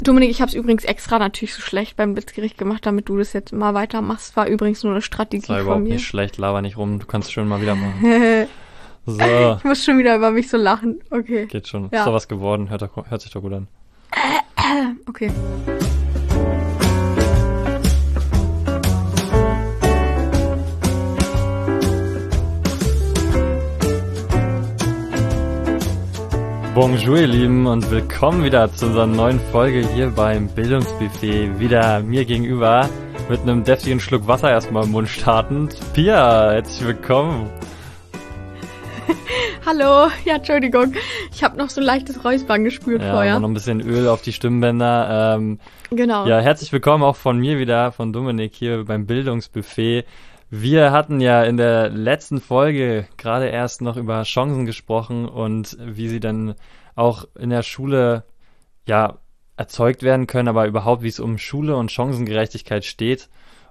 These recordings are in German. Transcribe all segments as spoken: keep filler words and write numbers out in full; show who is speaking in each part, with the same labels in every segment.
Speaker 1: Dominik, ich habe es übrigens extra natürlich so schlecht beim Blitzgericht gemacht, damit du das jetzt mal weitermachst. War übrigens nur eine Strategie
Speaker 2: von mir. Das war überhaupt nicht schlecht, laber nicht rum, du kannst schon mal wieder machen.
Speaker 1: So. Ich muss schon wieder über mich so lachen. Okay.
Speaker 2: Geht schon. Ja. Ist doch was geworden, hört, doch, hört sich doch gut an.
Speaker 1: Okay.
Speaker 2: Bonjour ihr Lieben und willkommen wieder zu unserer neuen Folge hier beim Bildungsbuffet. Wieder mir gegenüber mit einem deftigen Schluck Wasser erstmal im Mund startend. Pia, herzlich willkommen.
Speaker 1: Hallo, ja Entschuldigung, ich habe noch so ein leichtes Räuspern gespürt
Speaker 2: ja,
Speaker 1: vorher.
Speaker 2: Ja, noch ein bisschen Öl auf die Stimmbänder. Ähm,
Speaker 1: genau.
Speaker 2: Ja, herzlich willkommen auch von mir wieder, von Dominik hier beim Bildungsbuffet. Wir hatten ja in der letzten Folge gerade erst noch über Chancen gesprochen und wie sie dann auch in der Schule ja erzeugt werden können, aber überhaupt wie es um Schule und Chancengerechtigkeit steht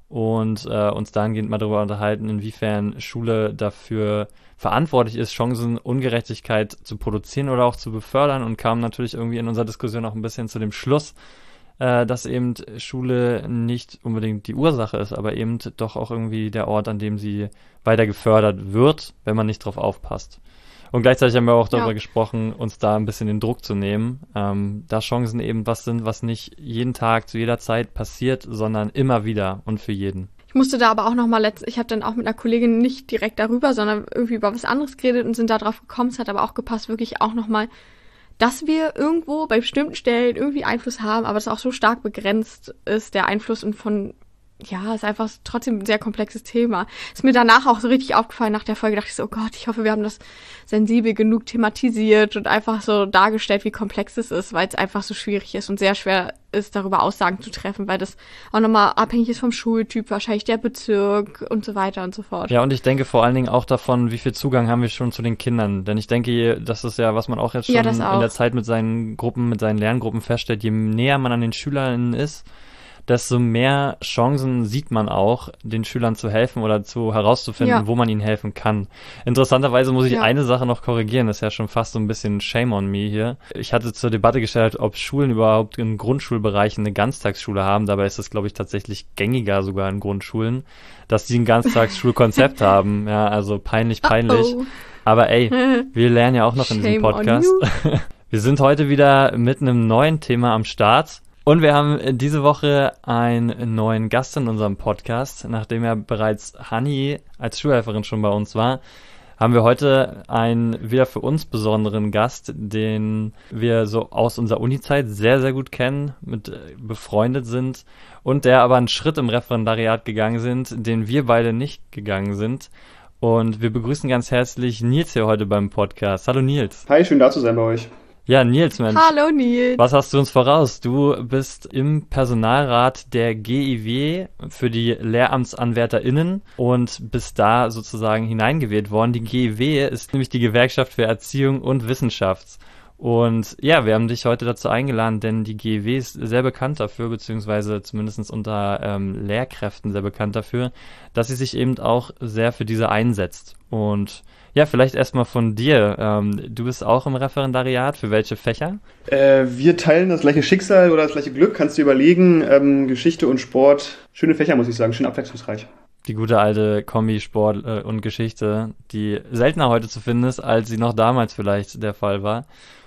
Speaker 2: und äh, uns dahingehend mal darüber unterhalten, inwiefern Schule dafür verantwortlich ist, Chancenungerechtigkeit zu produzieren oder auch zu befördern, und kam natürlich irgendwie in unserer Diskussion auch ein bisschen zu dem Schluss, dass eben Schule nicht unbedingt die Ursache ist, aber eben doch auch irgendwie der Ort, an dem sie weiter gefördert wird, wenn man nicht drauf aufpasst. Und gleichzeitig haben wir auch darüber ja. gesprochen, uns da ein bisschen den Druck zu nehmen, ähm, da Chancen eben was sind, was nicht jeden Tag zu jeder Zeit passiert, sondern immer wieder und für jeden.
Speaker 1: Ich musste da aber auch nochmal letztens, ich habe dann auch mit einer Kollegin nicht direkt darüber, sondern irgendwie über was anderes geredet und sind da drauf gekommen. Es hat aber auch gepasst, wirklich auch nochmal, dass wir irgendwo bei bestimmten Stellen irgendwie Einfluss haben, aber es auch so stark begrenzt ist, der Einfluss, und von, ja, ist einfach trotzdem ein sehr komplexes Thema. Ist mir danach auch so richtig aufgefallen, nach der Folge dachte ich so, oh Gott, ich hoffe, wir haben das sensibel genug thematisiert und einfach so dargestellt, wie komplex es ist, weil es einfach so schwierig ist und sehr schwer ist, darüber Aussagen zu treffen, weil das auch nochmal abhängig ist vom Schultyp, wahrscheinlich der Bezirk und so weiter und so fort.
Speaker 2: Ja, und ich denke vor allen Dingen auch davon, wie viel Zugang haben wir schon zu den Kindern, denn ich denke, das ist ja, was man auch jetzt schon
Speaker 1: ja, auch.
Speaker 2: in der Zeit mit seinen Gruppen, mit seinen Lerngruppen feststellt, je näher man an den SchülerInnen ist, desto mehr Chancen sieht man auch, den Schülern zu helfen oder zu herauszufinden, ja. wo man ihnen helfen kann. Interessanterweise muss ich ja. eine Sache noch korrigieren, das ist ja schon fast so ein bisschen Shame on me hier. Ich hatte zur Debatte gestellt, ob Schulen überhaupt in Grundschulbereichen eine Ganztagsschule haben. Dabei ist es, glaube ich, tatsächlich gängiger sogar in Grundschulen, dass die ein Ganztagsschulkonzept haben. Ja, also peinlich, peinlich. Uh-oh. Aber ey, wir lernen ja auch noch in diesem Podcast. Wir sind heute wieder mit einem neuen Thema am Start. Und wir haben diese Woche einen neuen Gast in unserem Podcast. Nachdem ja bereits Hanni als Schulhelferin schon bei uns war, haben wir heute einen wieder für uns besonderen Gast, den wir so aus unserer Uni-Zeit sehr, sehr gut kennen, mit befreundet sind und der aber einen Schritt im Referendariat gegangen sind, den wir beide nicht gegangen sind. Und wir begrüßen ganz herzlich Nils hier heute beim Podcast. Hallo Nils.
Speaker 3: Hi, schön da zu sein bei euch.
Speaker 2: Ja, Nils, Mensch.
Speaker 1: Hallo, Nils.
Speaker 2: Was hast du uns voraus? Du bist im Personalrat der G I W für die LehramtsanwärterInnen und bist da sozusagen hineingewählt worden. Die G I W ist nämlich die Gewerkschaft für Erziehung und Wissenschaft. Und ja, wir haben dich heute dazu eingeladen, denn die G I W ist sehr bekannt dafür, beziehungsweise zumindest unter ähm, Lehrkräften sehr bekannt dafür, dass sie sich eben auch sehr für diese einsetzt. Und ja, vielleicht erstmal von dir. Ähm, du bist auch im Referendariat. Für welche Fächer?
Speaker 3: Äh, wir teilen das gleiche Schicksal oder das gleiche Glück. Kannst du überlegen. Ähm, Geschichte und Sport. Schöne Fächer, muss ich sagen. Schön abwechslungsreich.
Speaker 2: Die gute alte Kombi Sport äh, und Geschichte, die seltener heute zu finden ist, als sie noch damals vielleicht der Fall war.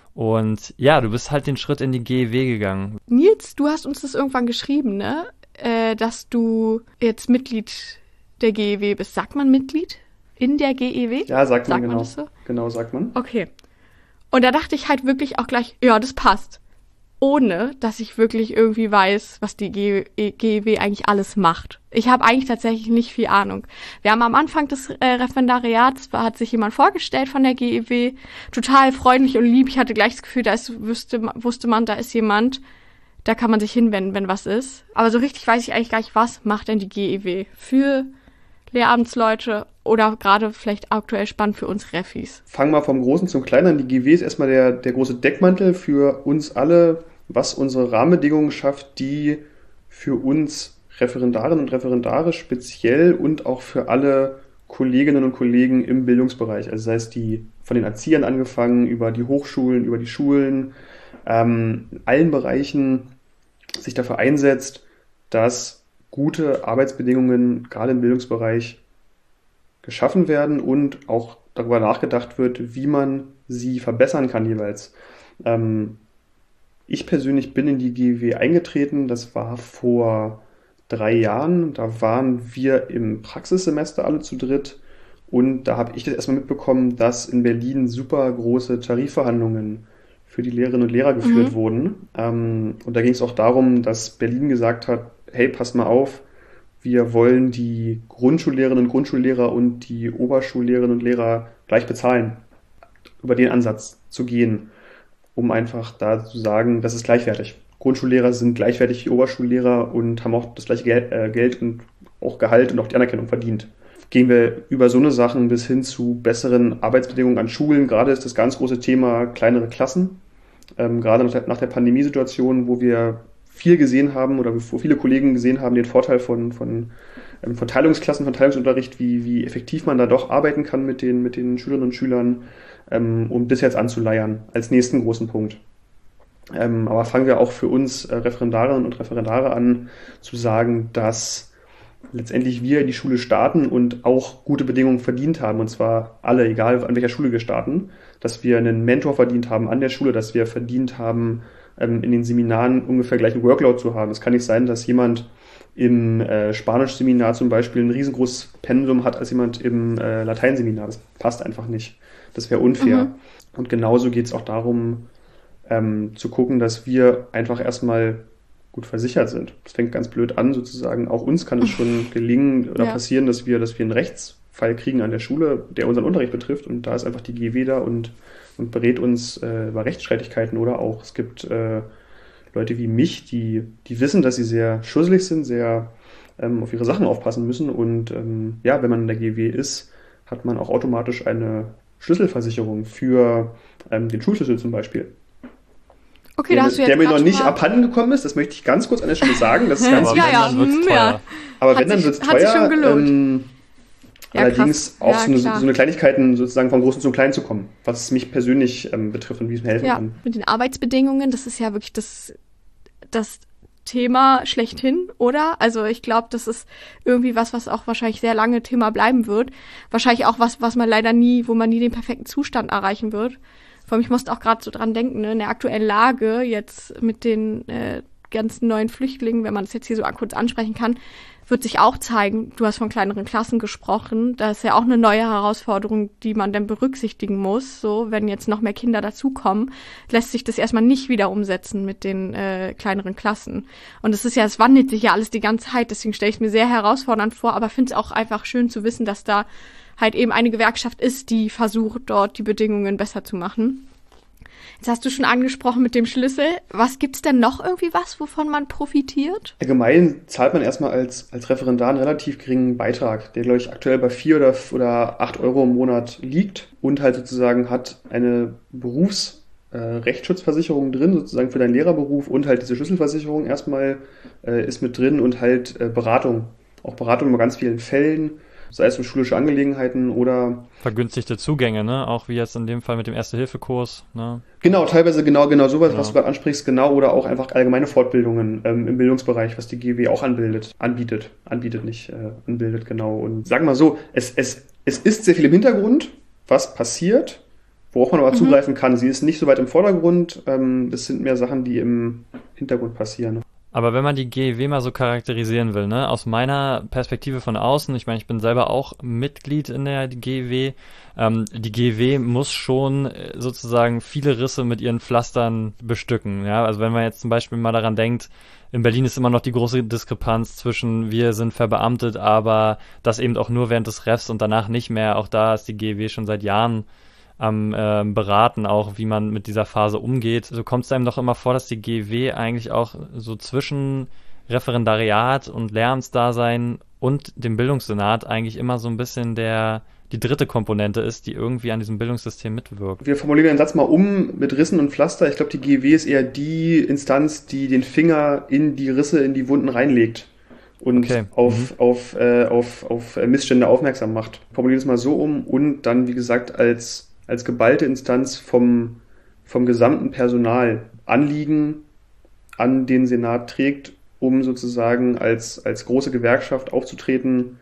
Speaker 2: Und ja, du bist halt den Schritt in die G I W gegangen.
Speaker 1: Nils, du hast uns das irgendwann geschrieben, ne? Äh, dass du jetzt Mitglied der G I W bist. Sagt man Mitglied? In der G E W?
Speaker 3: Ja, sagt man,
Speaker 1: sagt
Speaker 3: genau.
Speaker 1: Man das so?
Speaker 3: Genau, sagt man.
Speaker 1: Okay. Und da dachte ich halt wirklich auch gleich, ja, das passt. Ohne, dass ich wirklich irgendwie weiß, was die G E W eigentlich alles macht. Ich habe eigentlich tatsächlich nicht viel Ahnung. Wir haben am Anfang des äh, Referendariats, hat sich jemand vorgestellt von der G E W, total freundlich und lieb. Ich hatte gleich das Gefühl, da ist, wusste, wusste man, da ist jemand, da kann man sich hinwenden, wenn was ist. Aber so richtig weiß ich eigentlich gar nicht, was macht denn die G E W für Lehramtsleute oder gerade vielleicht aktuell spannend für uns Refis.
Speaker 3: Fangen wir vom Großen zum Kleinen an. Die G E W ist erstmal der, der große Deckmantel für uns alle, was unsere Rahmenbedingungen schafft, die für uns Referendarinnen und Referendare speziell und auch für alle Kolleginnen und Kollegen im Bildungsbereich, also sei es die von den Erziehern angefangen, über die Hochschulen, über die Schulen, ähm, in allen Bereichen sich dafür einsetzt, dass gute Arbeitsbedingungen gerade im Bildungsbereich geschaffen werden und auch darüber nachgedacht wird, wie man sie verbessern kann jeweils. Ähm, ich persönlich bin in die G E W eingetreten, das war vor drei Jahren, da waren wir im Praxissemester alle zu dritt und da habe ich das erstmal mitbekommen, dass in Berlin super große Tarifverhandlungen für die Lehrerinnen und Lehrer geführt mhm. wurden. Ähm, und da ging es auch darum, dass Berlin gesagt hat, hey, passt mal auf, wir wollen die Grundschullehrerinnen und Grundschullehrer und die Oberschullehrerinnen und Lehrer gleich bezahlen, über den Ansatz zu gehen, um einfach da zu sagen, das ist gleichwertig. Grundschullehrer sind gleichwertig wie Oberschullehrer und haben auch das gleiche Geld, äh, Geld und auch Gehalt und auch die Anerkennung verdient. Gehen wir über so eine Sachen bis hin zu besseren Arbeitsbedingungen an Schulen. Gerade ist das ganz große Thema kleinere Klassen. Ähm, gerade nach der, nach der Pandemiesituation, wo wir viel gesehen haben oder wo viele Kollegen gesehen haben, den Vorteil von, von, ähm, von Teilungsklassen, von Teilungsunterricht, wie, wie effektiv man da doch arbeiten kann mit den, mit den Schülerinnen und Schülern, ähm, um das jetzt anzuleiern als nächsten großen Punkt. Ähm, aber fangen wir auch für uns äh, Referendarinnen und Referendare an, zu sagen, dass letztendlich wir in die Schule starten und auch gute Bedingungen verdient haben, und zwar alle, egal an welcher Schule wir starten, dass wir einen Mentor verdient haben an der Schule, dass wir verdient haben, ähm, in den Seminaren ungefähr gleichen Workload zu haben. Es kann nicht sein, dass jemand im äh, Spanisch-Seminar zum Beispiel ein riesengroßes Pensum hat als jemand im äh, Lateinseminar. Das passt einfach nicht. Das wäre unfair. Mhm. Und genauso geht es auch darum, ähm, zu gucken, dass wir einfach erstmal gut versichert sind. Das fängt ganz blöd an, sozusagen. Auch uns kann es schon gelingen oder ja. passieren, dass wir, dass wir einen Rechtsfall kriegen an der Schule, der unseren Unterricht betrifft. Und da ist einfach die G E W da und, und berät uns äh, über Rechtsstreitigkeiten. Oder auch, es gibt äh, Leute wie mich, die, die wissen, dass sie sehr schusselig sind, sehr ähm, auf ihre Sachen aufpassen müssen. Und ähm, ja, wenn man in der G E W ist, hat man auch automatisch eine Schlüsselversicherung für ähm, den Schulschlüssel zum Beispiel.
Speaker 1: Okay,
Speaker 3: der,
Speaker 1: da hast du jetzt
Speaker 3: der mir noch nicht
Speaker 1: mal...
Speaker 3: abhanden gekommen ist, das möchte ich ganz kurz an der Stelle sagen. Das ist ganz
Speaker 2: aber
Speaker 1: ja,
Speaker 2: wenn,
Speaker 1: ja,
Speaker 2: dann wird's teuer.
Speaker 1: ja.
Speaker 3: Aber
Speaker 1: hat
Speaker 3: wenn, dann
Speaker 1: sich,
Speaker 3: wird es
Speaker 1: hat sich
Speaker 3: teuer.
Speaker 1: schon gelohnt.
Speaker 3: Ähm,
Speaker 1: ja,
Speaker 3: allerdings
Speaker 1: krass.
Speaker 3: auch
Speaker 1: Ja,
Speaker 3: so, eine,
Speaker 1: klar.
Speaker 3: so eine Kleinigkeiten sozusagen vom Großen zum Kleinen zu kommen, was mich persönlich ähm, betrifft und wie es mir helfen
Speaker 1: ja,
Speaker 3: kann.
Speaker 1: mit den Arbeitsbedingungen, das ist ja wirklich das, das Thema schlechthin, oder? Also ich glaube, das ist irgendwie was, was auch wahrscheinlich sehr lange Thema bleiben wird. Wahrscheinlich auch was, was man leider nie, wo man nie den perfekten Zustand erreichen wird. Vor allem, ich musste auch gerade so dran denken, ne, in der aktuellen Lage jetzt mit den äh, ganzen neuen Flüchtlingen, wenn man das jetzt hier so kurz ansprechen kann, wird sich auch zeigen, du hast von kleineren Klassen gesprochen, das ist ja auch eine neue Herausforderung, die man dann berücksichtigen muss. So, wenn jetzt noch mehr Kinder dazukommen, lässt sich das erstmal nicht wieder umsetzen mit den äh, kleineren Klassen. Und es ist ja, es wandelt sich ja alles die ganze Zeit, deswegen stelle ich es mir sehr herausfordernd vor, aber finde es auch einfach schön zu wissen, dass da halt eben eine Gewerkschaft ist, die versucht, dort die Bedingungen besser zu machen. Jetzt hast du schon angesprochen mit dem Schlüssel. Was gibt's denn noch irgendwie was, wovon man profitiert?
Speaker 3: Allgemein zahlt man erstmal als, als Referendar einen relativ geringen Beitrag, der, glaube ich, aktuell bei vier oder, oder acht Euro im Monat liegt und halt sozusagen hat eine Berufsrechtsschutzversicherung äh, drin, sozusagen für deinen Lehrerberuf und halt diese Schlüsselversicherung erstmal äh, ist mit drin und halt äh, Beratung. Auch Beratung über ganz vielen Fällen, sei es um schulische Angelegenheiten oder...
Speaker 2: Vergünstigte Zugänge, ne? Auch wie jetzt in dem Fall mit dem Erste-Hilfe-Kurs, ne?
Speaker 3: Genau, teilweise genau genau sowas,
Speaker 2: Ja.
Speaker 3: was du gerade ansprichst, genau, oder auch einfach allgemeine Fortbildungen ähm, im Bildungsbereich, was die G E W auch anbildet, anbietet, anbietet nicht, äh, anbildet, genau. Und sagen wir mal so, es, es, es ist sehr viel im Hintergrund, was passiert, worauf man aber
Speaker 1: Mhm.
Speaker 3: zugreifen kann. Sie ist nicht so weit im Vordergrund, ähm, das sind mehr Sachen, die im Hintergrund passieren.
Speaker 2: Aber wenn man die G E W mal so charakterisieren will, ne, aus meiner Perspektive von außen, ich meine, ich bin selber auch Mitglied in der G E W, ähm, die G E W muss schon äh, sozusagen viele Risse mit ihren Pflastern bestücken, ja, also wenn man jetzt zum Beispiel mal daran denkt, in Berlin ist immer noch die große Diskrepanz zwischen wir sind verbeamtet, aber das eben auch nur während des Refs und danach nicht mehr, auch da ist die G E W schon seit Jahren am äh, beraten, auch wie man mit dieser Phase umgeht. So kommt es einem doch immer vor, dass die G E W eigentlich auch so zwischen Referendariat und Lehramtsdasein und dem Bildungssenat eigentlich immer so ein bisschen der die dritte Komponente ist, die irgendwie an diesem Bildungssystem mitwirkt.
Speaker 3: Wir formulieren den Satz mal um mit Rissen und Pflaster. Ich glaube, die G E W ist eher die Instanz, die den Finger in die Risse, in die Wunden reinlegt und
Speaker 2: Okay.
Speaker 3: auf,
Speaker 2: Mhm.
Speaker 3: auf, äh, auf, auf Missstände aufmerksam macht. Formulieren es mal so um und dann, wie gesagt, als als geballte Instanz vom, vom gesamten Personal Anliegen an den Senat trägt, um sozusagen als, als große Gewerkschaft aufzutreten,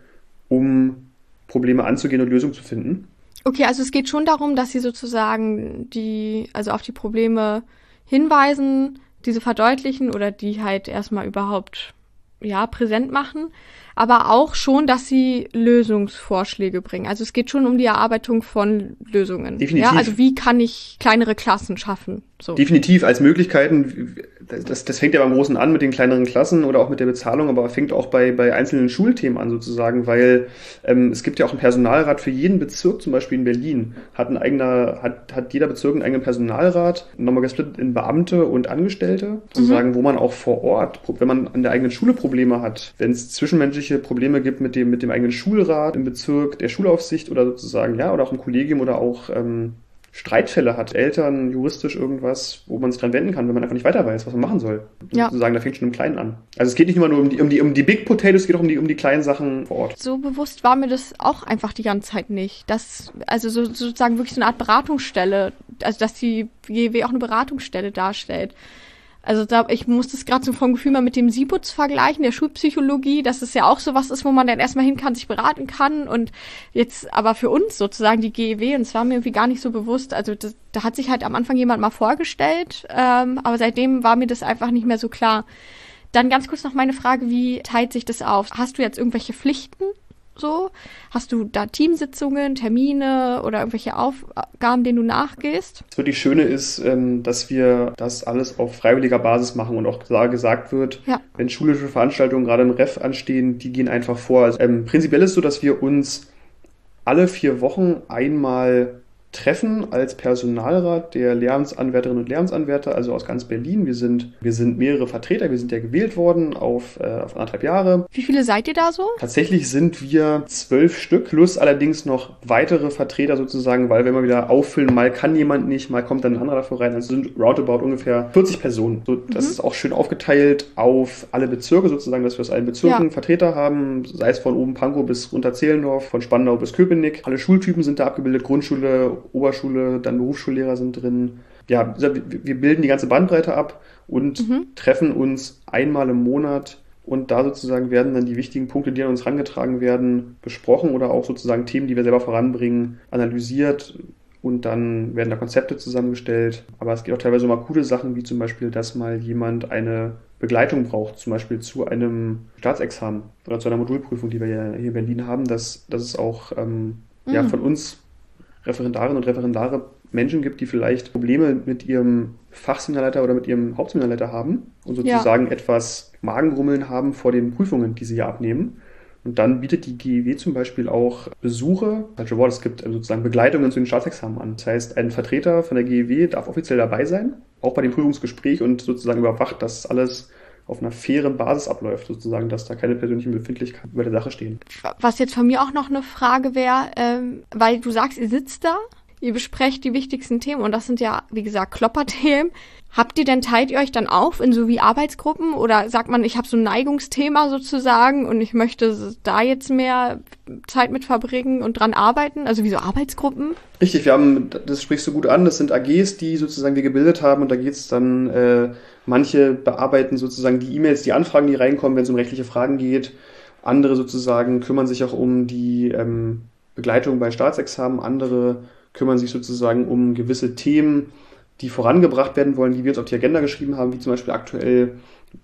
Speaker 3: um Probleme anzugehen und Lösungen zu finden.
Speaker 1: Okay, also es geht schon darum, dass sie sozusagen die, also auf die Probleme hinweisen, diese verdeutlichen oder die halt erstmal überhaupt, ja, präsent machen, aber auch schon, dass sie Lösungsvorschläge bringen. Also es geht schon um die Erarbeitung von Lösungen.
Speaker 3: Definitiv.
Speaker 1: Ja, also wie kann ich kleinere Klassen schaffen? So.
Speaker 3: Definitiv als Möglichkeiten. Das, das fängt ja beim Großen an mit den kleineren Klassen oder auch mit der Bezahlung, aber fängt auch bei, bei einzelnen Schulthemen an sozusagen, weil ähm, es gibt ja auch einen Personalrat für jeden Bezirk, zum Beispiel in Berlin, hat ein eigener, hat, hat jeder Bezirk einen eigenen Personalrat, nochmal gesplittet in Beamte und Angestellte, sozusagen, mhm. wo man auch vor Ort, wenn man an der eigenen Schule Probleme hat, wenn es zwischenmenschliche Probleme gibt mit dem, mit dem eigenen Schulrat im Bezirk, der Schulaufsicht oder sozusagen, ja, oder auch im Kollegium oder auch ähm, Streitfälle hat, Eltern, juristisch irgendwas, wo man sich dran wenden kann, wenn man einfach nicht weiter weiß, was man machen soll. Ja. Sozusagen, da fängt schon im Kleinen an. Also es geht nicht immer nur um die, um die, um die Big Potatoes, es geht auch um die, um die kleinen Sachen vor Ort.
Speaker 1: So bewusst war mir das auch einfach die ganze Zeit nicht. Dass, also so, sozusagen wirklich so eine Art Beratungsstelle, also dass die G E W auch eine Beratungsstelle darstellt. Also da, ich muss das gerade so vom Gefühl mal mit dem SIBUZ vergleichen, der Schulpsychologie, dass es ja auch sowas ist, wo man dann erstmal hin kann, sich beraten kann und jetzt aber für uns sozusagen die G E W, und es war mir irgendwie gar nicht so bewusst, also das, da hat sich halt am Anfang jemand mal vorgestellt, ähm, aber seitdem war mir das einfach nicht mehr so klar. Dann ganz kurz noch meine Frage, wie teilt sich das auf? Hast du jetzt irgendwelche Pflichten? So? Hast du da Teamsitzungen, Termine oder irgendwelche Aufgaben, denen du nachgehst?
Speaker 3: Das wirklich Schöne ist, dass wir das alles auf freiwilliger Basis machen und auch gesagt wird, ja. wenn schulische Veranstaltungen gerade im Ref anstehen, die gehen einfach vor. Also, ähm, prinzipiell ist es so, dass wir uns alle vier Wochen einmal treffen als Personalrat der Lehramtsanwärterinnen und Lehramtsanwärter, also aus ganz Berlin. Wir sind, wir sind mehrere Vertreter, wir sind ja gewählt worden auf, äh, auf anderthalb Jahre.
Speaker 1: Wie viele seid ihr da so?
Speaker 3: Tatsächlich sind wir zwölf Stück, plus allerdings noch weitere Vertreter sozusagen, weil wir immer wieder auffüllen, mal kann jemand nicht, mal kommt dann ein anderer dafür rein. Also sind roundabout ungefähr vierzig Personen. So, das mhm. ist auch schön aufgeteilt auf alle Bezirke sozusagen, dass wir aus allen Bezirken ja. Vertreter haben, sei es von oben Pankow bis runter Zehlendorf, von Spandau bis Köpenick. Alle Schultypen sind da abgebildet, Grundschule, Oberschule, dann Berufsschullehrer sind drin. Ja, wir bilden die ganze Bandbreite ab und mhm. treffen uns einmal im Monat und da sozusagen werden dann die wichtigen Punkte, die an uns herangetragen werden, besprochen oder auch sozusagen Themen, die wir selber voranbringen, analysiert und dann werden da Konzepte zusammengestellt. Aber es gibt auch teilweise mal coole Sachen, wie zum Beispiel, dass mal jemand eine Begleitung braucht, zum Beispiel zu einem Staatsexamen oder zu einer Modulprüfung, die wir ja hier in Berlin haben, dass, dass es auch ähm, mhm. ja, von uns Referendarinnen und Referendare Menschen gibt, die vielleicht Probleme mit ihrem Fachseminarleiter oder mit ihrem Hauptseminarleiter haben und sozusagen ja. etwas Magengrummeln haben vor den Prüfungen, die sie ja abnehmen. Und dann bietet die G E W zum Beispiel auch Besuche, falsche Wort, es gibt sozusagen Begleitungen zu den Staatsexamen an. Das heißt, ein Vertreter von der G E W darf offiziell dabei sein, auch bei dem Prüfungsgespräch und sozusagen überwacht, dass alles auf einer fairen Basis abläuft, sozusagen, dass da keine persönlichen Befindlichkeiten über der Sache stehen.
Speaker 1: Was jetzt von mir auch noch eine Frage wäre, ähm, weil du sagst, ihr sitzt da, ihr besprecht die wichtigsten Themen und das sind ja, wie gesagt, Klopperthemen. Habt ihr denn, teilt ihr euch dann auf in so wie Arbeitsgruppen oder sagt man, ich habe so ein Neigungsthema sozusagen und ich möchte da jetzt mehr Zeit mit verbringen und dran arbeiten? Also wie so Arbeitsgruppen?
Speaker 3: Richtig, wir haben, das sprichst du gut an, das sind A Gs, die sozusagen wir gebildet haben und da geht es dann, äh, manche bearbeiten sozusagen die E-Mails, die Anfragen, die reinkommen, wenn es um rechtliche Fragen geht. Andere sozusagen kümmern sich auch um die ähm, Begleitung bei Staatsexamen, andere kümmern sich sozusagen um gewisse Themen, die vorangebracht werden wollen, die wir uns auf die Agenda geschrieben haben, wie zum Beispiel aktuell,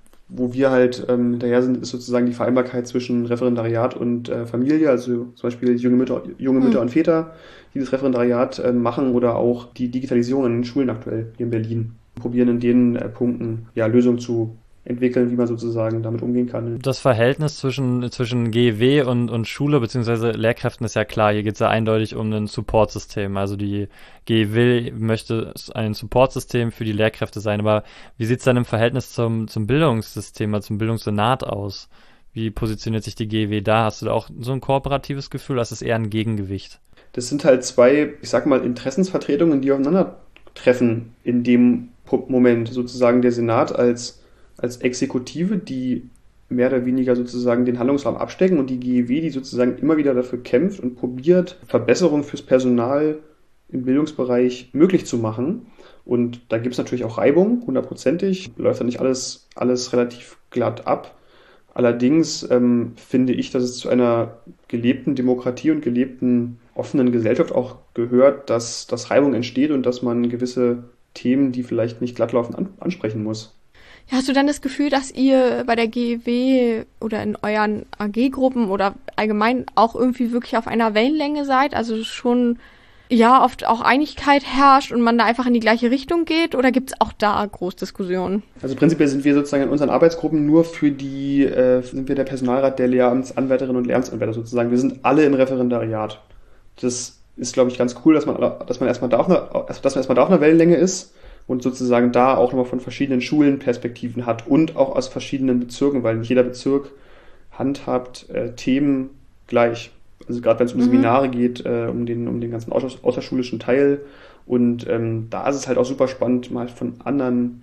Speaker 3: wo wir halt ähm, hinterher sind, ist sozusagen die Vereinbarkeit zwischen Referendariat und äh, Familie, also zum Beispiel junge Mütter, junge Mütter mhm. und Väter, die das Referendariat äh, machen oder auch die Digitalisierung in den Schulen aktuell hier in Berlin. Wir probieren in den äh, Punkten ja, Lösungen zu entwickeln, wie man sozusagen damit umgehen kann.
Speaker 2: Das Verhältnis zwischen, zwischen G E W und, und Schule bzw. Lehrkräften ist ja klar. Hier geht es ja eindeutig um ein Supportsystem. Also die G E W möchte ein Supportsystem für die Lehrkräfte sein. Aber wie sieht es dann im Verhältnis zum, zum Bildungssystem, also zum Bildungssenat aus? Wie positioniert sich die G E W da? Hast du da auch so ein kooperatives Gefühl? Das ist eher ein Gegengewicht.
Speaker 3: Das sind halt zwei, ich sag mal, Interessensvertretungen, die aufeinandertreffen in dem Moment. Sozusagen der Senat als als Exekutive, die mehr oder weniger sozusagen den Handlungsraum abstecken und die G E W, die sozusagen immer wieder dafür kämpft und probiert, Verbesserungen fürs Personal im Bildungsbereich möglich zu machen. Und da gibt es natürlich auch Reibung, hundertprozentig. Läuft da nicht alles, alles relativ glatt ab. Allerdings ähm, finde ich, dass es zu einer gelebten Demokratie und gelebten offenen Gesellschaft auch gehört, dass, dass Reibung entsteht und dass man gewisse Themen, die vielleicht nicht glatt laufen, an, ansprechen muss.
Speaker 1: Ja, hast du dann das Gefühl, dass ihr bei der G E W oder in euren A G-Gruppen oder allgemein auch irgendwie wirklich auf einer Wellenlänge seid? Also schon ja oft auch Einigkeit herrscht und man da einfach in die gleiche Richtung geht? Oder gibt es auch da Großdiskussionen?
Speaker 3: Also prinzipiell sind wir sozusagen in unseren Arbeitsgruppen nur für die, äh, sind wir der Personalrat der Lehramtsanwärterinnen und Lehramtsanwärter sozusagen. Wir sind alle im Referendariat. Das ist, glaube ich, ganz cool, dass man, dass man erstmal da auf einer, dass man erstmal da auf einer Wellenlänge ist und sozusagen da auch nochmal von verschiedenen Schulen Perspektiven hat und auch aus verschiedenen Bezirken, weil nicht jeder Bezirk handhabt äh, Themen gleich. Also gerade wenn es um mhm. Seminare geht, äh, um den um den ganzen außer, außerschulischen Teil. Und ähm, da ist es halt auch super spannend, mal von anderen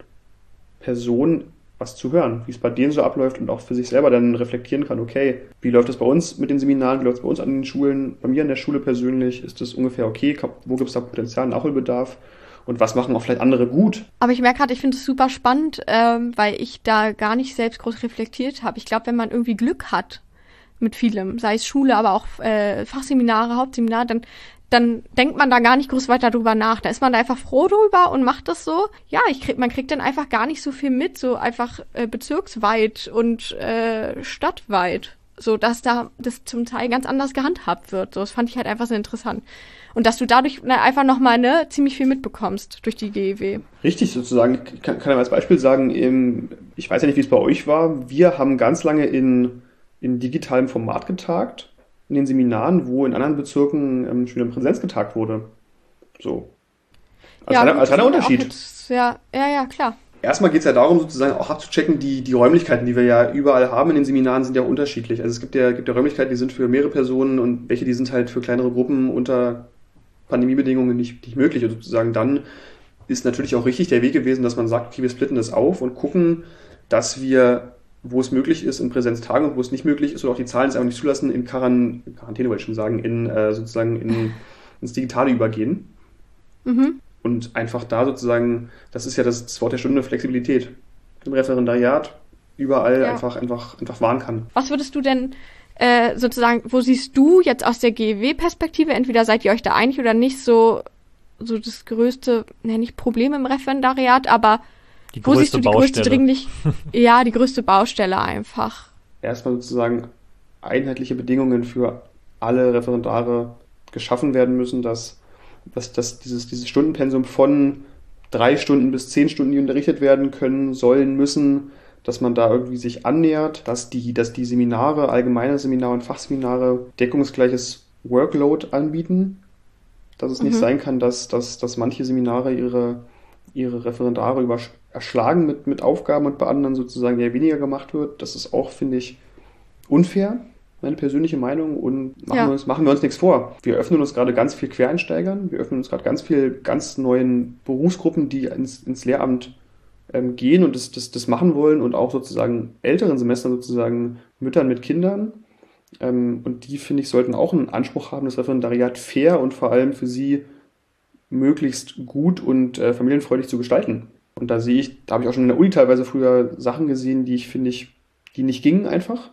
Speaker 3: Personen was zu hören, wie es bei denen so abläuft und auch für sich selber dann reflektieren kann, okay, wie läuft das bei uns mit den Seminaren, wie läuft es bei uns an den Schulen, bei mir an der Schule persönlich, ist das ungefähr okay, wo gibt es da Potenzial, Nachholbedarf und was machen auch vielleicht andere gut.
Speaker 1: Aber ich merke gerade, ich finde es super spannend, ähm, weil ich da gar nicht selbst groß reflektiert habe. Ich glaube, wenn man irgendwie Glück hat mit vielem, sei es Schule, aber auch äh, Fachseminare, Hauptseminare, dann dann denkt man da gar nicht groß weiter drüber nach. Da ist man da einfach froh drüber und macht das so. Ja, ich krieg, man kriegt dann einfach gar nicht so viel mit, so einfach äh, bezirksweit und äh, stadtweit. So, dass da das zum Teil ganz anders gehandhabt wird. So, das fand ich halt einfach sehr interessant. Und dass du dadurch na, einfach nochmal ne, ziemlich viel mitbekommst durch die G E W.
Speaker 3: Richtig, sozusagen. Ich kann, kann ja als Beispiel sagen, im, ich weiß ja nicht, wie es bei euch war, wir haben ganz lange in, in digitalem Format getagt. In den Seminaren, wo in anderen Bezirken ähm, schon in Präsenz getagt wurde. So. Als,
Speaker 1: ja,
Speaker 3: reiner, als reiner Unterschied.
Speaker 1: Jetzt, ja, ja, ja, klar.
Speaker 3: Erstmal geht es ja darum, sozusagen auch abzuchecken, die, die Räumlichkeiten, die wir ja überall haben in den Seminaren, sind ja unterschiedlich. Also es gibt ja, gibt ja Räumlichkeiten, die sind für mehrere Personen und welche, die sind halt für kleinere Gruppen unter Pandemiebedingungen nicht, nicht möglich. Und sozusagen dann ist natürlich auch richtig der Weg gewesen, dass man sagt, okay, wir splitten das auf und gucken, dass wir, wo es möglich ist, in Präsenz tagen und wo es nicht möglich ist oder auch die Zahlen es einfach nicht zulassen, in Quaran- Quarantäne, wollte ich schon sagen, in äh, sozusagen in, ins Digitale übergehen.
Speaker 1: Mhm.
Speaker 3: Und einfach da sozusagen, das ist ja das, das Wort der Stunde, Flexibilität. Im Referendariat überall ja. einfach, einfach, einfach wahren kann.
Speaker 1: Was würdest du denn äh, sozusagen, wo siehst du jetzt aus der G E W-Perspektive, entweder seid ihr euch da einig oder nicht, so, so das größte, ne, nicht Problem im Referendariat, aber
Speaker 2: Die
Speaker 1: wo siehst du die
Speaker 2: Baustelle.
Speaker 1: größte dringlich, ja, die größte Baustelle einfach?
Speaker 3: Erstmal sozusagen einheitliche Bedingungen für alle Referendare geschaffen werden müssen, dass, dass, dass dieses, dieses Stundenpensum von drei Stunden bis zehn Stunden, die unterrichtet werden können, sollen, müssen, dass man da irgendwie sich annähert, dass die, dass die Seminare, allgemeine Seminare und Fachseminare deckungsgleiches Workload anbieten, dass es mhm. nicht sein kann, dass, dass, dass manche Seminare ihre, ihre Referendare übersch- erschlagen mit, mit Aufgaben und bei anderen sozusagen ja weniger gemacht wird. Das ist auch, finde ich, unfair, meine persönliche Meinung, und machen,
Speaker 1: ja.
Speaker 3: wir uns, machen wir uns nichts vor. Wir öffnen uns gerade ganz viel Quereinsteigern, wir öffnen uns gerade ganz viel ganz neuen Berufsgruppen, die ins, ins Lehramt ähm, gehen und das, das, das machen wollen, und auch sozusagen älteren Semestern sozusagen Müttern mit Kindern. Ähm, und die, finde ich, sollten auch einen Anspruch haben, das Referendariat fair und vor allem für sie möglichst gut und äh, familienfreundlich zu gestalten. Und da sehe ich, da habe ich auch schon in der Uni teilweise früher Sachen gesehen, die ich, finde ich, die nicht gingen einfach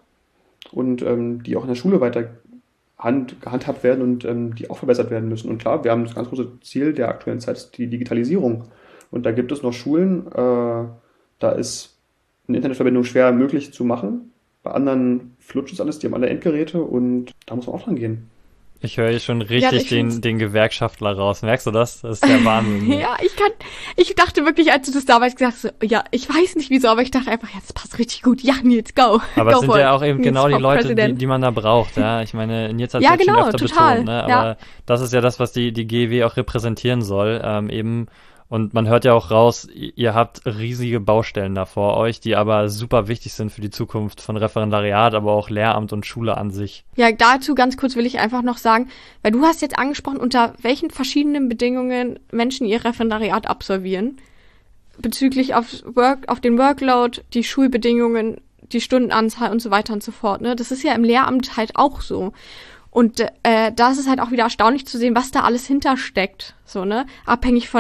Speaker 3: und ähm, die auch in der Schule weiter hand, gehandhabt werden und ähm, die auch verbessert werden müssen. Und klar, wir haben das ganz große Ziel der aktuellen Zeit, ist die Digitalisierung. Und da gibt es noch Schulen, äh, da ist eine Internetverbindung schwer möglich zu machen. Bei anderen flutscht es alles, die haben alle Endgeräte, und da muss man auch dran gehen.
Speaker 2: Ich höre hier schon richtig ja, den, den Gewerkschaftler raus. Merkst du das? Das ist der Wahnsinn.
Speaker 1: Ja, ich kann, ich dachte wirklich, als du das damals gesagt hast, so, ja, ich weiß nicht wieso, aber ich dachte einfach, ja, das passt richtig gut. Ja, Nils, go.
Speaker 2: Aber
Speaker 1: go
Speaker 2: es sind ja auch eben genau die Leute, die, die man da braucht, ja. Ich meine, Nils hat es
Speaker 1: ja,
Speaker 2: jetzt
Speaker 1: genau,
Speaker 2: schon öfter
Speaker 1: total.
Speaker 2: betont, ne? Aber
Speaker 1: ja.
Speaker 2: das ist ja das, was die, die G E W auch repräsentieren soll, ähm, eben. Und man hört ja auch raus, ihr habt riesige Baustellen da vor euch, die aber super wichtig sind für die Zukunft von Referendariat, aber auch Lehramt und Schule an sich.
Speaker 1: Ja, dazu ganz kurz will ich einfach noch sagen, weil du hast jetzt angesprochen, unter welchen verschiedenen Bedingungen Menschen ihr Referendariat absolvieren, bezüglich auf Work, auf den Workload, die Schulbedingungen, die Stundenanzahl und so weiter und so fort. Ne? Das ist ja im Lehramt halt auch so. Und äh, da ist es halt auch wieder erstaunlich zu sehen, was da alles hintersteckt. So, ne? Abhängig von der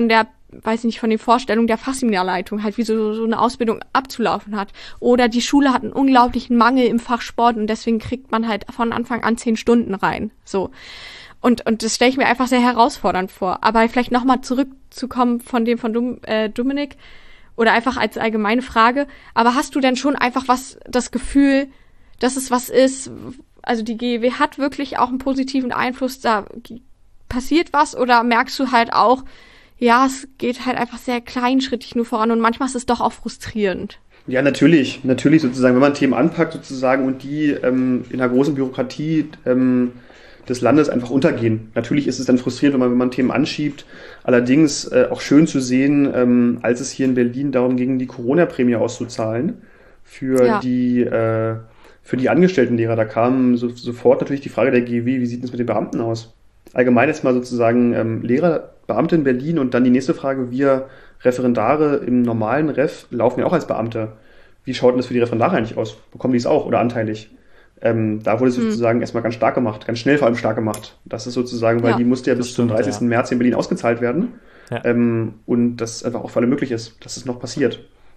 Speaker 1: weiß ich nicht, von den Vorstellungen der Fachseminarleitung, halt wie so, so eine Ausbildung abzulaufen hat. Oder die Schule hat einen unglaublichen Mangel im Fach Sport und deswegen kriegt man halt von Anfang an zehn Stunden rein. So. Und, und das stelle ich mir einfach sehr herausfordernd vor. Aber vielleicht nochmal zurückzukommen von dem von Dom, äh, Dominik oder einfach als allgemeine Frage. Aber hast du denn schon einfach was, das Gefühl, dass es was ist, also die G E W hat wirklich auch einen positiven Einfluss, da passiert was oder merkst du halt auch, ja, es geht halt einfach sehr kleinschrittig nur voran und manchmal ist es doch auch frustrierend.
Speaker 3: Ja, natürlich, natürlich sozusagen, wenn man Themen anpackt sozusagen und die ähm, in der großen Bürokratie ähm, des Landes einfach untergehen. Natürlich ist es dann frustrierend, wenn man, wenn man Themen anschiebt. Allerdings äh, auch schön zu sehen, ähm, als es hier in Berlin darum ging, die Corona-Prämie auszuzahlen für ja. die äh, für die Angestelltenlehrer. Da kam so, sofort natürlich die Frage der G E W, wie sieht es mit den Beamten aus? Allgemein jetzt mal sozusagen ähm, Lehrer, Beamte in Berlin und dann die nächste Frage, wir Referendare im normalen Ref laufen ja auch als Beamte. Wie schaut denn das für die Referendare eigentlich aus? Bekommen die es auch oder anteilig? Ähm, da wurde es hm. sozusagen erstmal ganz stark gemacht, ganz schnell vor allem stark gemacht. Das ist sozusagen, weil ja, die musste ja bis zum dreißigsten Ja. März in Berlin ausgezahlt werden. Ja. Ähm, und das einfach auch für alle möglich ist, dass es noch passiert.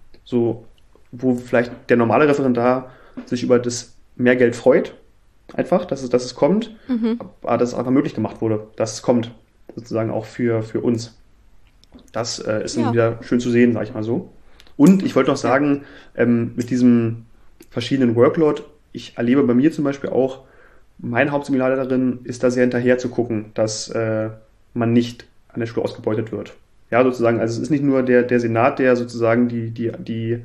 Speaker 3: So, wo vielleicht der normale Referendar sich über das Mehrgeld freut, einfach, dass es, dass es kommt, mhm. aber dass es einfach möglich gemacht wurde, dass es kommt, sozusagen auch für, für uns. Das äh, ist ja. dann wieder schön zu sehen, sag ich mal so. Und ich wollte noch sagen, ähm, mit diesem verschiedenen Workload, ich erlebe bei mir zum Beispiel auch, mein Hauptseminarleiterin ist da sehr hinterher zu gucken, dass äh, man nicht an der Schule ausgebeutet wird. Ja, sozusagen, also es ist nicht nur der, der Senat, der sozusagen die, die, die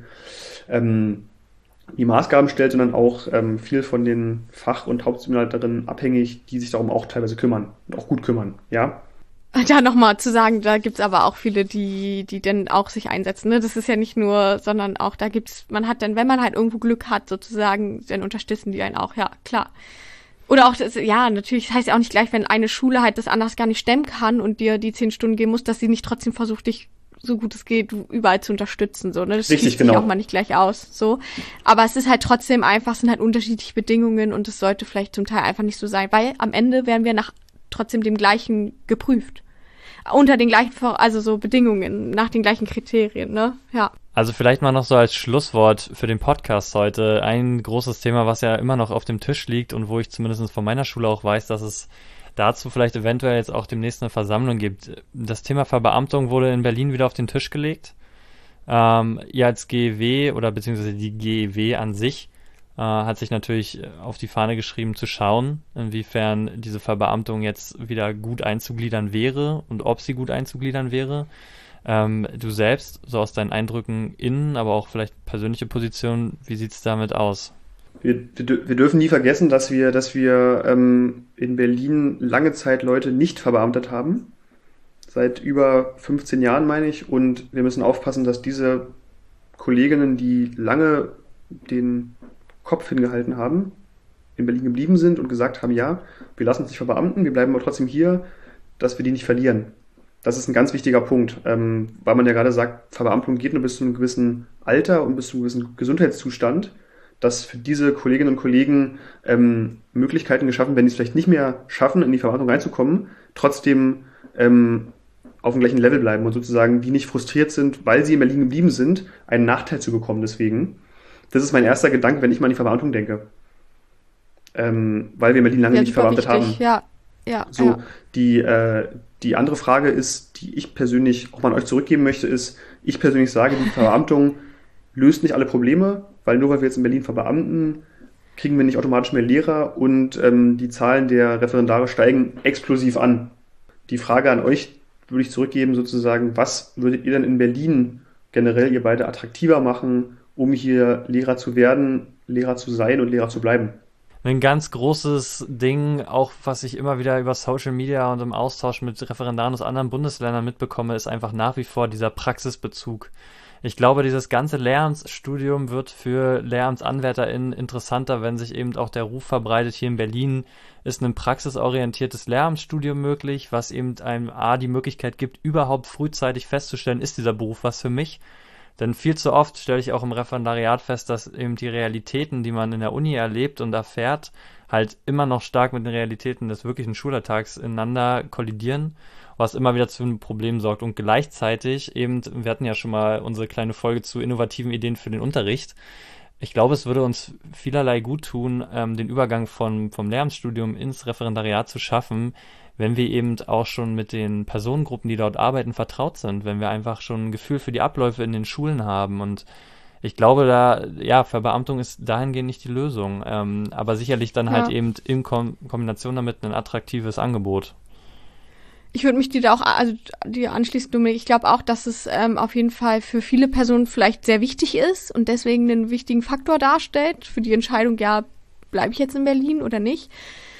Speaker 3: ähm, die Maßgaben stellt, sondern auch ähm, viel von den Fach- und Hauptseminarleiterinnen abhängig, die sich darum auch teilweise kümmern und auch gut kümmern, ja.
Speaker 1: Da nochmal zu sagen, da gibt's aber auch viele, die die dann auch sich einsetzen. Ne? Das ist ja nicht nur, sondern auch da gibt's, man hat dann, wenn man halt irgendwo Glück hat, sozusagen, dann unterstützen die einen auch, ja, klar. Oder auch, das, ja, natürlich, das heißt ja auch nicht gleich, wenn eine Schule halt das anders gar nicht stemmen kann und dir die zehn Stunden geben muss, dass sie nicht trotzdem versucht, dich so gut es geht, überall zu unterstützen, so, ne? Das
Speaker 3: Richtig,
Speaker 1: schließt
Speaker 3: genau.
Speaker 1: sich auch mal nicht gleich aus, so. Aber es ist halt trotzdem einfach, es sind halt unterschiedliche Bedingungen und es sollte vielleicht zum Teil einfach nicht so sein, weil am Ende werden wir nach trotzdem dem gleichen geprüft. Unter den gleichen, also so Bedingungen, nach den gleichen Kriterien, ne? Ja.
Speaker 2: Also vielleicht mal noch so als Schlusswort für den Podcast heute ein großes Thema, was ja immer noch auf dem Tisch liegt und wo ich zumindest von meiner Schule auch weiß, dass es dazu vielleicht eventuell jetzt auch demnächst eine Versammlung gibt. Das Thema Verbeamtung wurde in Berlin wieder auf den Tisch gelegt. Ähm, ihr als G E W oder beziehungsweise die G E W an sich äh, hat sich natürlich auf die Fahne geschrieben zu schauen, inwiefern diese Verbeamtung jetzt wieder gut einzugliedern wäre und ob sie gut einzugliedern wäre. Ähm, du selbst, so aus deinen Eindrücken innen, aber auch vielleicht persönliche Position, wie sieht es damit aus?
Speaker 3: Wir, wir, wir dürfen nie vergessen, dass wir, dass wir ähm, in Berlin lange Zeit Leute nicht verbeamtet haben. Seit über fünfzehn Jahren, meine ich. Und wir müssen aufpassen, dass diese Kolleginnen, die lange den Kopf hingehalten haben, in Berlin geblieben sind und gesagt haben, ja, wir lassen uns nicht verbeamten, wir bleiben aber trotzdem hier, dass wir die nicht verlieren. Das ist ein ganz wichtiger Punkt, ähm, weil man ja gerade sagt, Verbeamtung geht nur bis zu einem gewissen Alter und bis zu einem gewissen Gesundheitszustand, dass für diese Kolleginnen und Kollegen ähm, Möglichkeiten geschaffen werden, die es vielleicht nicht mehr schaffen, in die Verwaltung reinzukommen, trotzdem ähm, auf dem gleichen Level bleiben und sozusagen die nicht frustriert sind, weil sie in Berlin geblieben sind, einen Nachteil zu bekommen deswegen. Das ist mein erster Gedanke, wenn ich mal an die Verwaltung denke. Ähm, weil wir in Berlin lange
Speaker 1: ja,
Speaker 3: nicht verbeamtet haben.
Speaker 1: Ja, ja,
Speaker 3: so,
Speaker 1: ja.
Speaker 3: Die, äh, die andere Frage ist, die ich persönlich auch mal an euch zurückgeben möchte, ist, ich persönlich sage, die Verbeamtung löst nicht alle Probleme, weil nur weil wir jetzt in Berlin verbeamten, kriegen wir nicht automatisch mehr Lehrer und ähm, die Zahlen der Referendare steigen explosiv an. Die Frage an euch würde ich zurückgeben sozusagen, was würdet ihr denn in Berlin generell ihr beide attraktiver machen, um hier Lehrer zu werden, Lehrer zu sein und Lehrer zu bleiben?
Speaker 2: Ein ganz großes Ding, auch was ich immer wieder über Social Media und im Austausch mit Referendaren aus anderen Bundesländern mitbekomme, ist einfach nach wie vor dieser Praxisbezug. Ich glaube, dieses ganze Lehramtsstudium wird für LehramtsanwärterInnen interessanter, wenn sich eben auch der Ruf verbreitet, hier in Berlin ist ein praxisorientiertes Lehramtsstudium möglich, was eben einem A die Möglichkeit gibt, überhaupt frühzeitig festzustellen, ist dieser Beruf was für mich. Denn viel zu oft stelle ich auch im Referendariat fest, dass eben die Realitäten, die man in der Uni erlebt und erfährt, halt immer noch stark mit den Realitäten des wirklichen Schulalltags ineinander kollidieren, was immer wieder zu einem Problem sorgt. Und gleichzeitig eben, wir hatten ja schon mal unsere kleine Folge zu innovativen Ideen für den Unterricht. Ich glaube, es würde uns vielerlei gut tun, ähm, den Übergang von, vom Lehramtsstudium ins Referendariat zu schaffen, wenn wir eben auch schon mit den Personengruppen, die dort arbeiten, vertraut sind, wenn wir einfach schon ein Gefühl für die Abläufe in den Schulen haben. Und ich glaube, da, ja, Verbeamtung ist dahingehend nicht die Lösung, ähm, aber sicherlich dann ja. halt eben in Kom- Kombination damit ein attraktives Angebot.
Speaker 1: Ich würde mich dir da auch, also dir anschließen, Dominik. Ich glaube auch, dass es ähm, auf jeden Fall für viele Personen vielleicht sehr wichtig ist und deswegen einen wichtigen Faktor darstellt für die Entscheidung, ja, bleibe ich jetzt in Berlin oder nicht.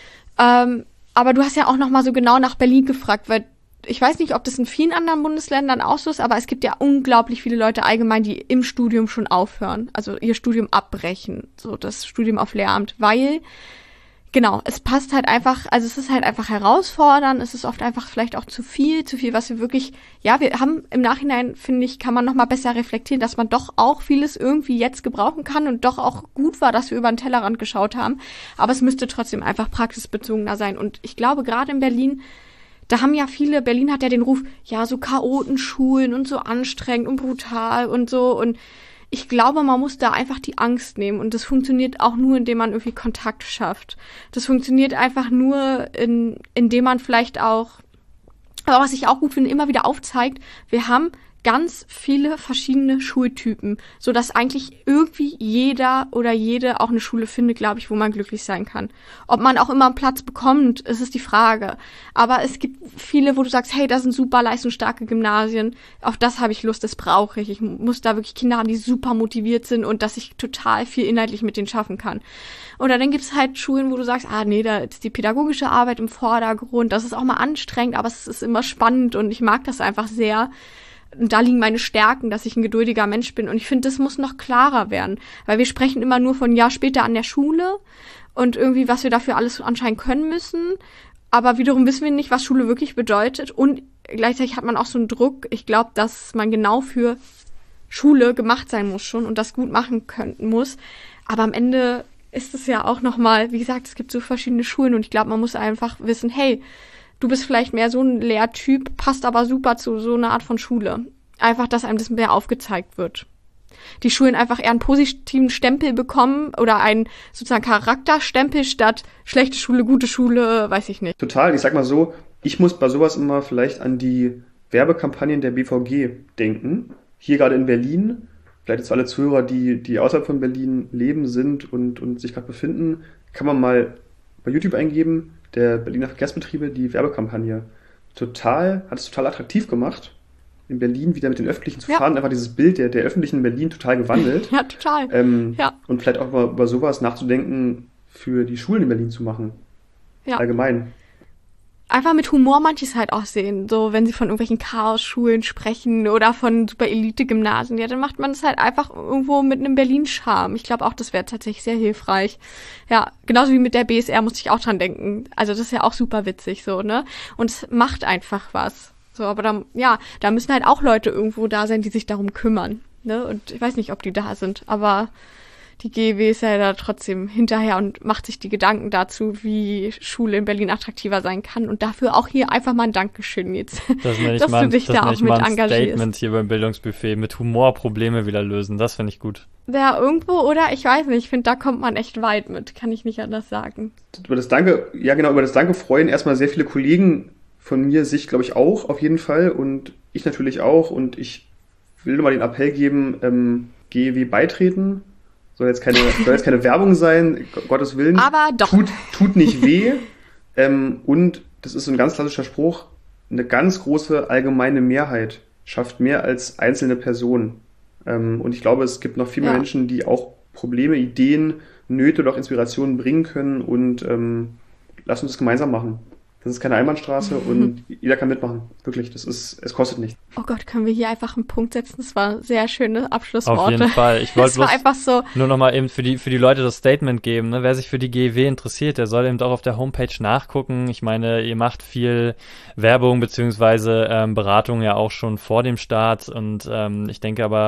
Speaker 1: Ähm, aber du hast ja auch noch mal so genau nach Berlin gefragt, weil ich weiß nicht, ob das in vielen anderen Bundesländern auch so ist, aber es gibt ja unglaublich viele Leute allgemein, die im Studium schon aufhören, also ihr Studium abbrechen, so das Studium auf Lehramt, weil genau, es passt halt einfach, also es ist halt einfach herausfordernd, es ist oft einfach vielleicht auch zu viel, zu viel, was wir wirklich, ja, wir haben im Nachhinein, finde ich, kann man noch mal besser reflektieren, dass man doch auch vieles irgendwie jetzt gebrauchen kann und doch auch gut war, dass wir über den Tellerrand geschaut haben, aber es müsste trotzdem einfach praxisbezogener sein und ich glaube, gerade in Berlin, da haben ja viele, Berlin hat ja den Ruf, ja, so Chaotenschulen und so anstrengend und brutal und so und ich glaube, man muss da einfach die Angst nehmen und das funktioniert auch nur, indem man irgendwie Kontakt schafft. Das funktioniert einfach nur, in, indem man vielleicht auch, aber was ich auch gut finde, immer wieder aufzeigt, wir haben ganz viele verschiedene Schultypen, so dass eigentlich irgendwie jeder oder jede auch eine Schule findet, glaube ich, wo man glücklich sein kann. Ob man auch immer einen Platz bekommt, ist es die Frage. Aber es gibt viele, wo du sagst, hey, das sind super leistungsstarke Gymnasien, auf das habe ich Lust, das brauche ich. Ich muss da wirklich Kinder haben, die super motiviert sind und dass ich total viel inhaltlich mit denen schaffen kann. Oder dann gibt es halt Schulen, wo du sagst, ah nee, da ist die pädagogische Arbeit im Vordergrund, das ist auch mal anstrengend, aber es ist immer spannend und ich mag das einfach sehr. Und da liegen meine Stärken, dass ich ein geduldiger Mensch bin. Und ich finde, das muss noch klarer werden. Weil wir sprechen immer nur von Jahr später an der Schule und irgendwie, was wir dafür alles anscheinend können müssen. Aber wiederum wissen wir nicht, was Schule wirklich bedeutet. Und gleichzeitig hat man auch so einen Druck. Ich glaube, dass man genau für Schule gemacht sein muss schon und das gut machen können muss. Aber am Ende ist es ja auch nochmal, wie gesagt, es gibt so verschiedene Schulen. Und ich glaube, man muss einfach wissen, hey, du bist vielleicht mehr so ein Lehrtyp, passt aber super zu so einer Art von Schule. Einfach, dass einem das mehr aufgezeigt wird. Die Schulen einfach eher einen positiven Stempel bekommen oder einen sozusagen Charakterstempel statt schlechte Schule, gute Schule, weiß ich nicht.
Speaker 3: Total, ich sag mal so, ich muss bei sowas immer vielleicht an die Werbekampagnen der B V G denken. Hier gerade in Berlin, vielleicht jetzt alle Zuhörer, die, die außerhalb von Berlin leben, sind und, und sich gerade befinden, kann man mal bei YouTube eingeben, der Berliner Verkehrsbetriebe, die Werbekampagne. Total, hat es total attraktiv gemacht, in Berlin wieder mit den Öffentlichen zu
Speaker 1: ja.
Speaker 3: fahren. Einfach dieses Bild der, der Öffentlichen in Berlin total gewandelt.
Speaker 1: Ja, total.
Speaker 3: Ähm,
Speaker 1: ja.
Speaker 3: Und vielleicht auch mal über sowas nachzudenken, für die Schulen in Berlin zu machen.
Speaker 1: Ja.
Speaker 3: Allgemein.
Speaker 1: Einfach mit Humor manches halt auch sehen. So, wenn sie von irgendwelchen Chaos-Schulen sprechen oder von Super-Elite-Gymnasien, ja, dann macht man es halt einfach irgendwo mit einem Berlin-Charme. Ich glaube auch, das wäre tatsächlich sehr hilfreich. Ja, genauso wie mit der B S R muss ich auch dran denken. Also das ist ja auch super witzig so, ne? Und es macht einfach was. So, aber dann, ja, da müssen halt auch Leute irgendwo da sein, die sich darum kümmern, ne? Und ich weiß nicht, ob die da sind, aber die G E W ist ja da trotzdem hinterher und macht sich die Gedanken dazu, wie Schule in Berlin attraktiver sein kann. Und dafür auch hier einfach mal ein Dankeschön jetzt,
Speaker 2: das dass
Speaker 1: mal, du dich
Speaker 2: das
Speaker 1: da auch mit engagierst.
Speaker 2: Statement hier beim Bildungsbuffet mit Humor Probleme wieder lösen, das finde ich gut.
Speaker 1: Ja, irgendwo, oder? Ich weiß nicht, ich finde, da kommt man echt weit mit, kann ich nicht anders sagen.
Speaker 3: Über das Danke, ja genau, über das Danke freuen erstmal sehr viele Kollegen von mir, sich glaube ich auch auf jeden Fall und ich natürlich auch. Und ich will nur mal den Appell geben, ähm, G E W beitreten. Soll jetzt keine, soll jetzt keine Werbung sein, Gottes Willen.
Speaker 1: Aber doch.
Speaker 3: Tut, tut nicht weh. ähm, und das ist so ein ganz klassischer Spruch, eine ganz große allgemeine Mehrheit schafft mehr als einzelne Personen. Ähm, und ich glaube, es gibt noch viel mehr ja. Menschen, die auch Probleme, Ideen, Nöte oder auch Inspirationen bringen können. Und ähm, lass uns das gemeinsam machen. Das ist keine Einbahnstraße mhm. und jeder kann mitmachen. Wirklich, das ist, es kostet nichts.
Speaker 1: Oh Gott, können wir hier einfach einen Punkt setzen? Das war sehr schöne Abschlussworte.
Speaker 2: Auf jeden Fall. Ich wollte bloß
Speaker 1: einfach so
Speaker 2: nur nochmal eben für die, für die Leute das Statement geben. Ne? Wer sich für die G E W interessiert, der soll eben auch auf der Homepage nachgucken. Ich meine, ihr macht viel Werbung beziehungsweise ähm, Beratung ja auch schon vor dem Start und ähm, ich denke aber,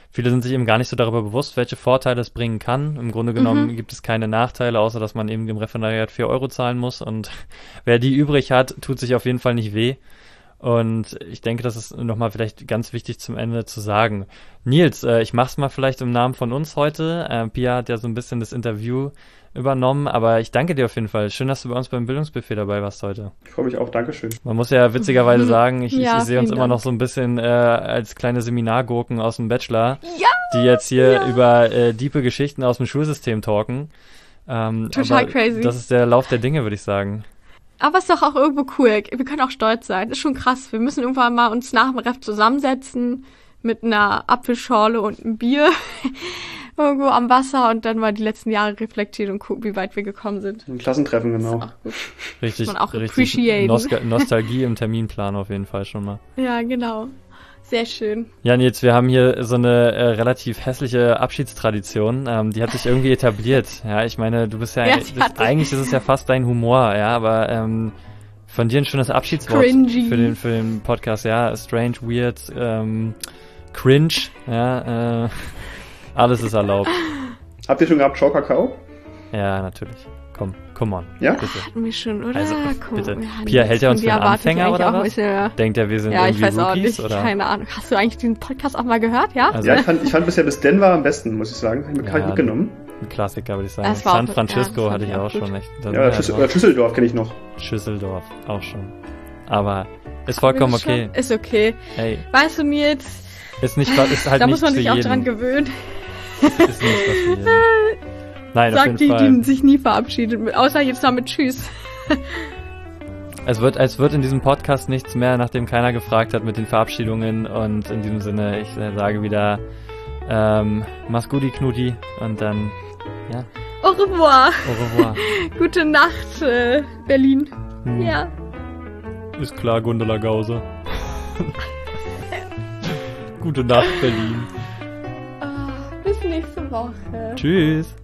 Speaker 2: viele sind sich eben gar nicht so darüber bewusst, welche Vorteile es bringen kann. Im Grunde genommen
Speaker 1: Mhm.
Speaker 2: gibt es keine Nachteile, außer dass man eben dem Referendariat vier Euro zahlen muss und wer die übrig hat, tut sich auf jeden Fall nicht weh. Und ich denke, das ist nochmal vielleicht ganz wichtig zum Ende zu sagen. Nils, äh, ich mach's mal vielleicht im Namen von uns heute. Äh, Pia hat ja so ein bisschen das Interview übernommen, aber ich danke dir auf jeden Fall. Schön, dass du bei uns beim Bildungsbuffet dabei warst heute.
Speaker 3: Ich freue mich auch, Dankeschön.
Speaker 2: Man muss ja witzigerweise sagen, ich,
Speaker 1: Ja,
Speaker 2: ich, ich sehe uns
Speaker 1: vielen
Speaker 2: immer
Speaker 1: Dank.
Speaker 2: noch so ein bisschen äh, als kleine Seminargurken aus dem Bachelor,
Speaker 1: Ja,
Speaker 2: die jetzt hier
Speaker 1: ja.
Speaker 2: über äh, diepe Geschichten aus dem Schulsystem talken. Ähm,
Speaker 1: Total
Speaker 2: aber
Speaker 1: crazy.
Speaker 2: Das ist der Lauf der Dinge, würde ich sagen.
Speaker 1: aber es ist doch auch irgendwo cool. Wir können auch stolz sein. Das ist schon krass. Wir müssen irgendwann mal uns nach dem Ref zusammensetzen mit einer Apfelschorle und einem Bier irgendwo am Wasser und dann mal die letzten Jahre reflektieren und gucken, wie weit wir gekommen sind.
Speaker 3: Ein Klassentreffen,
Speaker 1: Das ist
Speaker 3: genau.
Speaker 1: auch gut.
Speaker 2: Richtig,
Speaker 1: man auch
Speaker 2: richtig
Speaker 1: appreciaten.
Speaker 2: Nostal- Nostalgie im Terminplan auf jeden Fall schon mal.
Speaker 1: Ja, genau. Sehr schön.
Speaker 2: Ja, Nils, wir haben hier so eine äh, relativ hässliche Abschiedstradition. Ähm, die hat sich irgendwie etabliert. Ja, ich meine, du bist ja,
Speaker 1: Ja,
Speaker 2: das,
Speaker 1: die hat sich-
Speaker 2: eigentlich ist es ja fast dein Humor, ja, aber ähm, von dir ein schönes Abschiedswort
Speaker 1: Cringy.
Speaker 2: für den, für den Podcast. Ja, strange, weird, ähm, cringe, ja, äh, alles ist erlaubt.
Speaker 3: Habt ihr schon gehabt Ciao Kakao?
Speaker 2: Ja, natürlich. Komm, come on.
Speaker 3: Ja?
Speaker 2: Bitte.
Speaker 1: Hatten wir schon, oder?
Speaker 2: Also,
Speaker 1: Guck,
Speaker 2: bitte.
Speaker 1: ja,
Speaker 2: Pia,
Speaker 1: nee,
Speaker 2: hält er uns
Speaker 1: von
Speaker 2: für
Speaker 1: dir
Speaker 2: einen
Speaker 1: erwarte ich
Speaker 2: Anfänger
Speaker 1: eigentlich
Speaker 2: oder
Speaker 1: auch ein
Speaker 2: was?
Speaker 1: bisschen mehr.
Speaker 2: Denkt er, wir sind
Speaker 1: Ja, ich
Speaker 2: irgendwie
Speaker 1: weiß auch
Speaker 2: Rookies,
Speaker 1: nicht.
Speaker 2: oder?
Speaker 1: Keine Ahnung. Hast du eigentlich diesen Podcast auch mal gehört, ja?
Speaker 2: Also,
Speaker 3: Ja, ich fand, ich fand bisher bis Denver am besten, muss ich sagen. Hab ich mir
Speaker 2: Ja,
Speaker 3: mitgenommen.
Speaker 2: ein Klassiker, würde ich sagen.
Speaker 1: Das war
Speaker 2: San
Speaker 1: auch-
Speaker 2: Francisco
Speaker 1: ja, das
Speaker 2: hatte ich
Speaker 1: fand ich
Speaker 2: auch
Speaker 1: auch
Speaker 2: schon
Speaker 1: gut.
Speaker 2: echt. Da
Speaker 3: Ja,
Speaker 2: sind
Speaker 3: oder,
Speaker 2: wir
Speaker 3: Schüssel,
Speaker 2: drauf.
Speaker 3: oder Schüsseldorf kenne ich noch.
Speaker 2: Schüsseldorf, auch schon. Aber ist vollkommen
Speaker 1: Ist schon-
Speaker 2: okay.
Speaker 1: Ist okay.
Speaker 2: Hey,
Speaker 1: Weißt du, Nils,
Speaker 2: ist nicht, ist halt
Speaker 1: da
Speaker 2: nichts
Speaker 1: muss man
Speaker 2: für
Speaker 1: sich auch
Speaker 2: jeden.
Speaker 1: dran gewöhnen.
Speaker 2: Ist nicht was für jeden. Nein, auf
Speaker 1: Sagt
Speaker 2: jeden
Speaker 1: die,
Speaker 2: Fall.
Speaker 1: die sich nie verabschiedet. Mit, außer jetzt noch mit Tschüss.
Speaker 2: Es wird, es wird in diesem Podcast nichts mehr, nachdem keiner gefragt hat mit den Verabschiedungen. Und in diesem Sinne, ich äh, sage wieder, ähm, mach's gut, die Knuti. Und dann, ja,
Speaker 1: Au revoir.
Speaker 2: au revoir.
Speaker 1: Gute Nacht, äh, Berlin.
Speaker 2: Hm,
Speaker 1: Ja.
Speaker 2: Ist klar, Gundula Gause. Gute Nacht, Berlin.
Speaker 1: Ah, bis nächste Woche.
Speaker 2: Tschüss.